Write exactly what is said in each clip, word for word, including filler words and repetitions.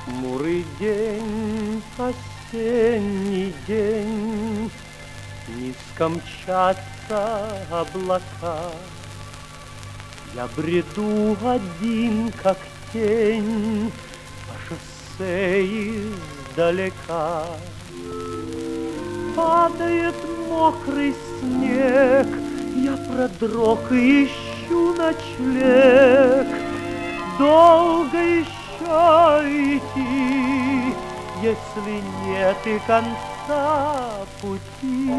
Хмурый день, осенний день, низко мчатся облака. Я бреду один, как тень, по шоссе издалека. Падает мокрый снег, я продрог и ищу ночлег. Долго еще идти, если нет и конца пути.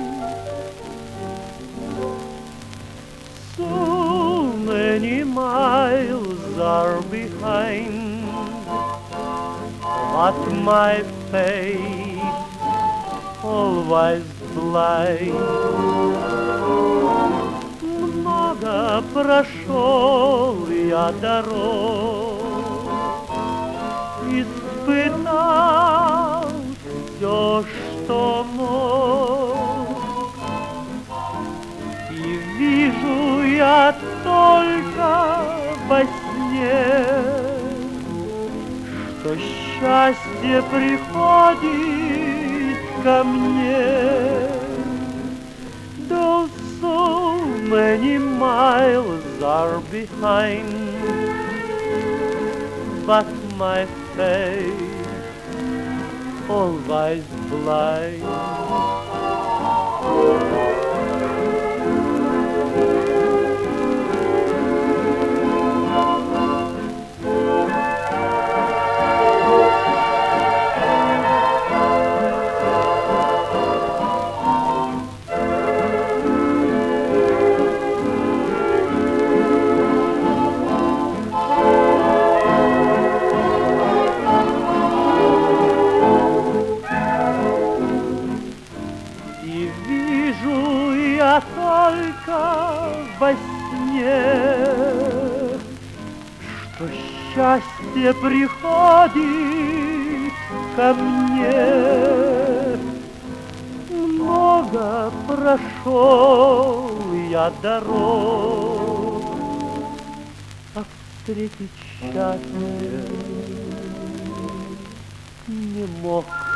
So many miles are behind, but my faith always blind. Много прошел я дорог, испытал все, что мог, и вижу я только во сне, что счастье приходит ко мне. Though so many miles are behind, but my faith always blind. И вижу я только во сне, что счастье приходит ко мне. Много прошел я дорог, а встретить счастье не мог.